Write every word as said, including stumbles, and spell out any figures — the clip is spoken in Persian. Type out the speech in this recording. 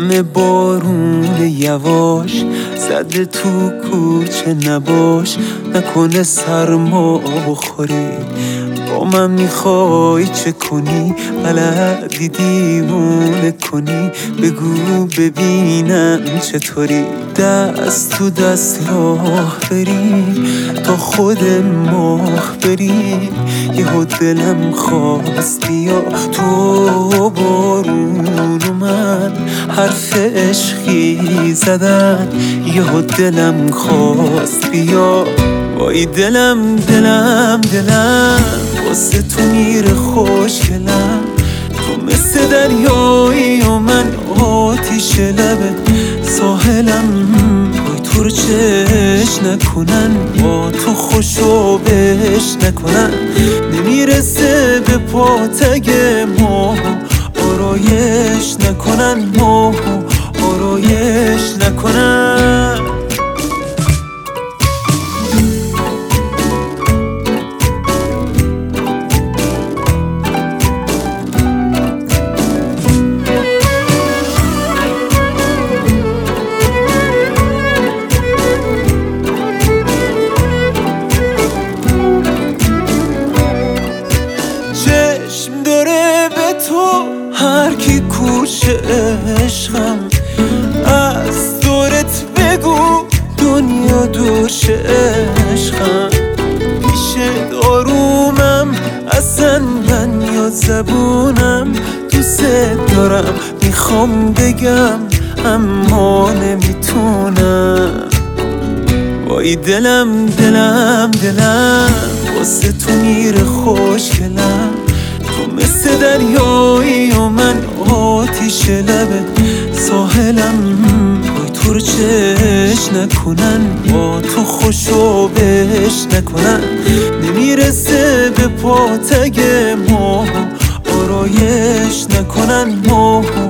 همه بارون یواش زده تو کوچه نباش، نکنه سرما بخوری. با من میخوای چه کنی؟ بلدی دیوونه کنی؟ بگو ببینم چطوری. دست تو دست راه بریم تا خود ماه بریم. یهو دلم خواست بیا تو بارون و من حرف عشقی زدن. یهو دلم خواست بیا، وای دلم دلم دلم واسه تو میره خوشگلم. تو مثل دریایی و من آتیش لبه ساحلم. وای تو رو چش نکنن، با تو خوشو بش نکنن. نمیرسه به پاتگ ماه آرایش نکنن، ماه آرایش نکنن. هر کی کوچه عشقم از دورت بگو دنیا دوش عشقم. پیش دارومم اصلا من یا زبونم دوست دارم میخوام بگم اما نمیتونم. وای دلم دلم دلم واسه تو میره خوشگلم. تو مثل دریایی و من آتیش لبه ساحلم. وای تو رو چش نکنن، با تو خوشو بش نکنن. نمیرسه به پاتگ ماه آرایش نکنن، ماه